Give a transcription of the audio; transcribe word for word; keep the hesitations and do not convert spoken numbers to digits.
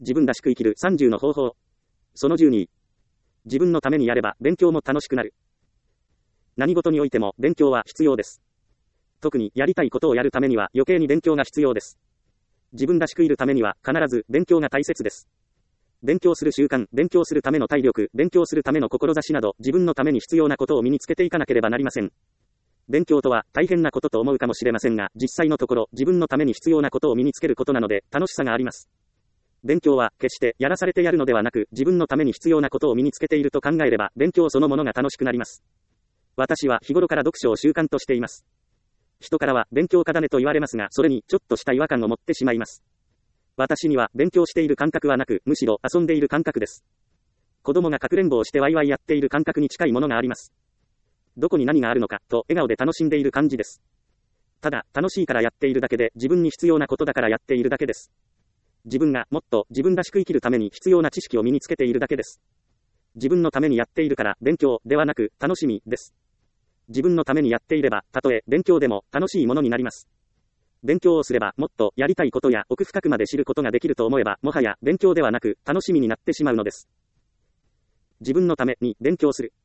自分らしく生きるさんじゅうの方法。そのじゅうに。自分のためにやれば勉強も楽しくなる。何事においても勉強は必要です。特にやりたいことをやるためには余計に勉強が必要です。自分らしくいるためには必ず勉強が大切です。勉強する習慣、勉強するための体力、勉強するための志など自分のために必要なことを身につけていかなければなりません。勉強とは大変なことと思うかもしれませんが、実際のところ自分のために必要なことを身につけることなので楽しさがあります。勉強は決してやらされてやるのではなく、自分のために必要なことを身につけていると考えれば勉強そのものが楽しくなります。私は日頃から読書を習慣としています。人からは勉強家だねと言われますが、それにちょっとした違和感を持ってしまいます。私には勉強している感覚はなく、むしろ遊んでいる感覚です。子供がかくれんぼをしてワイワイやっている感覚に近いものがあります。どこに何があるのかと笑顔で楽しんでいる感じです。ただ楽しいからやっているだけで、自分に必要なことだからやっているだけです。自分がもっと自分らしく生きるために必要な知識を身につけているだけです。自分のためにやっているから勉強ではなく楽しみです。自分のためにやっていれば、たとえ勉強でも楽しいものになります。勉強をすればもっとやりたいことや奥深くまで知ることができると思えば、もはや勉強ではなく楽しみになってしまうのです。自分のために勉強する。